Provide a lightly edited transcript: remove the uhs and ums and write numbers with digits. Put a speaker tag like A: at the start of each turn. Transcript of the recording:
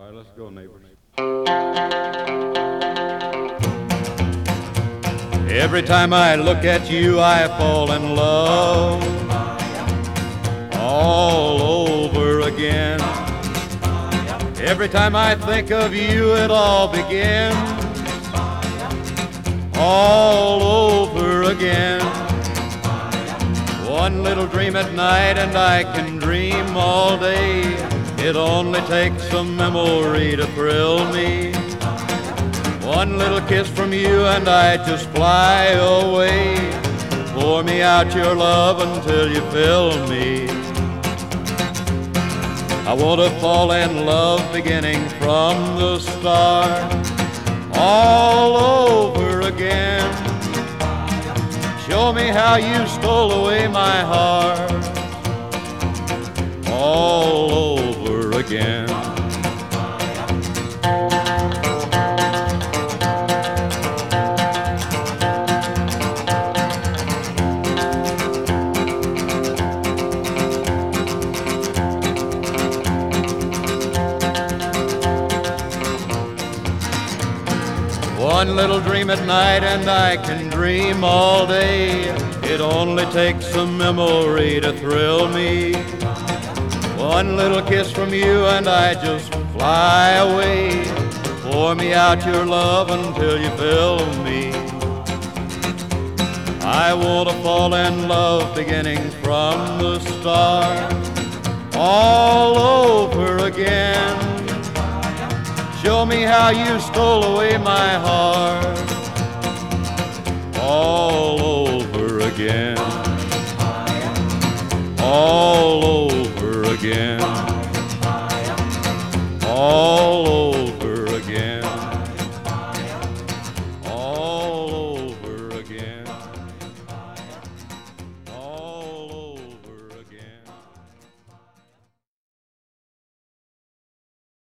A: right, let's go, neighbors. Every time I look at you, I fall in love all over again. Every time I think of you, it all begins all over again. One little dream at night and I can dream all day. It only takes a memory to thrill me. One little kiss from you and I just fly away. Pour me out your love until you fill me. I want to fall in love beginning from the start, all over again. Show me how you stole away my heart, all over again. One little dream at night and I can dream all day. It only takes a memory to thrill me. One little kiss from you and I just fly away. Pour me out your love until you fill me. I want to fall in love beginning from the start, all over again. Show me how you stole away my heart, all over again, all over again, all over.